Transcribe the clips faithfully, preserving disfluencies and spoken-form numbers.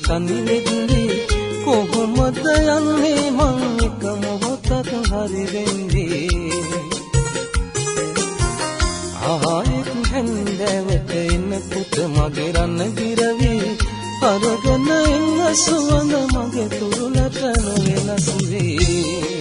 තනි වෙද්දී කොහොමද යන්නේ මං එක මොහොතක් හරි වෙන්නේ ආයෙත් හැන්දෑවට එනකොට මගේ රන්න ගිරවි අරගෙන එන්න සුවඳ මගේ තුරුලට නොවෙනස් වේ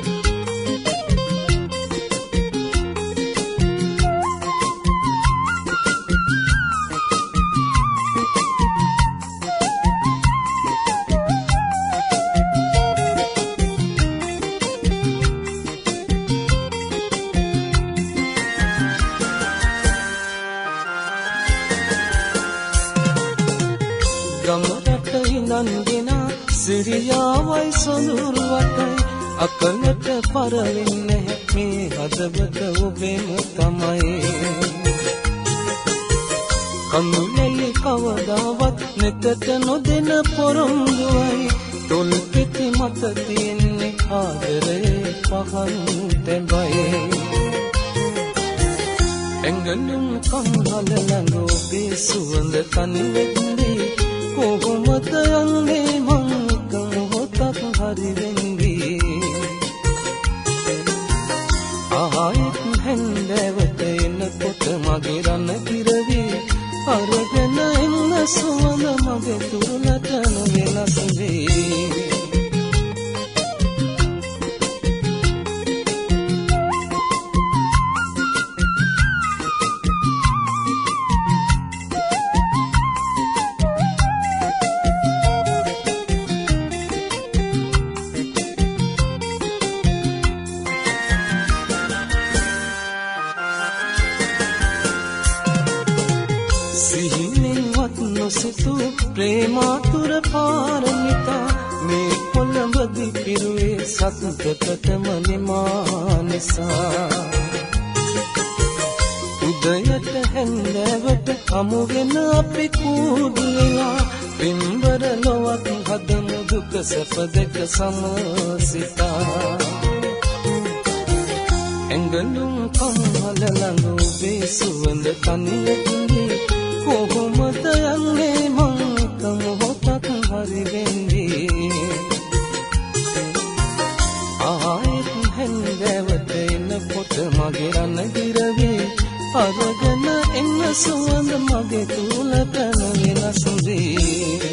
ගමරට ඉඳන්ගෙන සිරියාවයි සොඳුරුවටයි අකලට පරවෙන්නේ මේ හදවත ඔබෙම තමයි කඳුලෙලි කවදාවත් නෙතට නොදෙන පොරොන්දුවයි තොල් පිටි මත තියෙන්නේ ආදරේ පහන් තැඹයි ඇඟලුම් කම්හල ළඟ ඔබේ සුවඳ තනි වෙද්දී කොහොමද යන්නේ මං එක මොහොතක් හරි වෙන්නේ ආයෙත් හැන්දෑවට එනකොට මගේ රන්න කිරවි අරගෙන එන්න සුවඳ මගේ තුරුලට නොවෙනස් වේ සිහිනෙන්වත් නොසිතු ප්‍රේමාතුර පාරමිතා මේ කොළඹදි පිරුවේ සතුටකටම නිමා නිසා උදයට හැන්දෑවට හමු වෙන අපි කූඩුවෙලා පින්බර ලොවක් හදමු දුක සැප දෙක සමසිතා ඇඟලුම් කම්හල ළඟ ඔබේ සුවඳ තනි වෙද්දී කොහොමද යන්නේ මං එක මොහොතක් හරි වෙන්නේ ආයෙත් හැන්දෑවට එනකොට මගේ රන්න ගිරවි අරගෙන එන්න සුවඳ මගේ තුලට නොවෙනස් වේ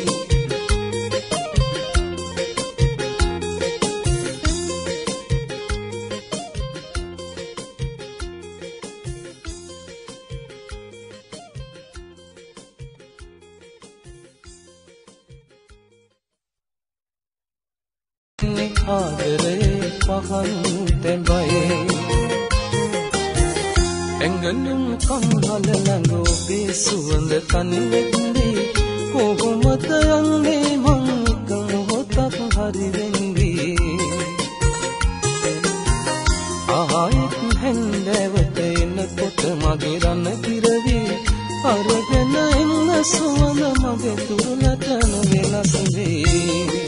ආදරේ පහන් තැඹයි ඇඟලුම් කම්හල ළඟ ඔබේ සුවඳ තනි වෙද්දී කොහොමද යන්නේ මං එක මොහොතක් හරි වෙන්නේ ආයෙත් හැන්දෑවට එනකොට මගේ රන්න කිරවි අරගෙන එන්න සුවඳ මගේ තුරුලට නොවෙනස් වේ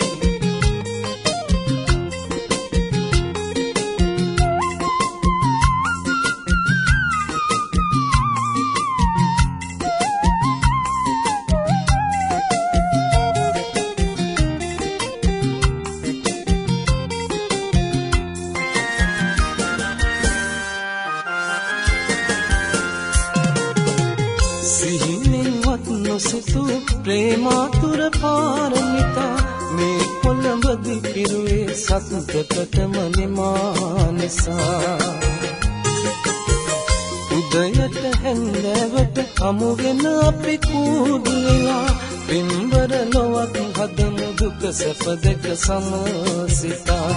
සිහිනෙන්වත් නොසිතු ප්‍රේමාතුර පාරමිතා මේ කොළඹදි පිරුවේ සතුටකටම නිමා නිසා උදයට හැන්දෑවට හමු වෙන අපි කූඩුවෙලා පින්බර ලොවක් හදමු දුක සැප දෙක සමසිතා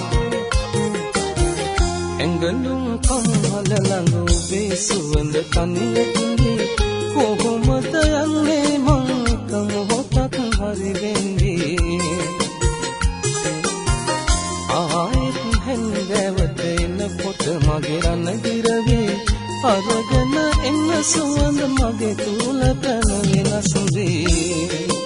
ඇඟලුම් කම්හල ළඟ ඔබේ සුවඳ තනි වෙද්දී කොහොමද යන්නේ මං එක මොහොතක් හරි වෙන්නේ ආයෙත් හැන්දෑවට එනකොට මගේ රන්න ගිරවි අරගෙන එන්න සුවඳ මගේ තුලට නොවෙනස් වේ